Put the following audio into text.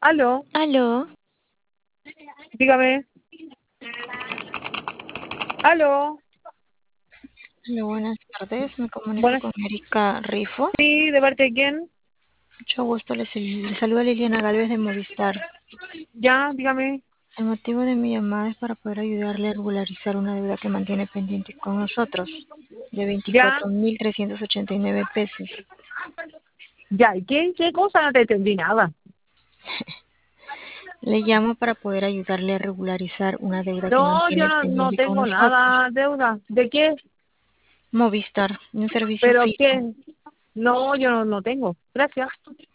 Aló, Aló, dígame. Aló, aló, buenas tardes. Me comunico buenas. con Erika Rifo. Sí, ¿de parte de quién? Mucho gusto, le saluda Liliana Galvez de Movistar. Ya, dígame. El motivo de mi llamada es para poder ayudarle a regularizar una deuda que mantiene pendiente con nosotros, de Ya, 24.389 pesos. ya. ¿Y qué cosa? No te entendí nada. Le llamo para poder ayudarle a regularizar una deuda que No, yo mantiene no pendiente con tengo nosotros. nada deuda. ¿De qué? Movistar, un servicio ¿Pero fijo. qué? No, yo no tengo. Gracias.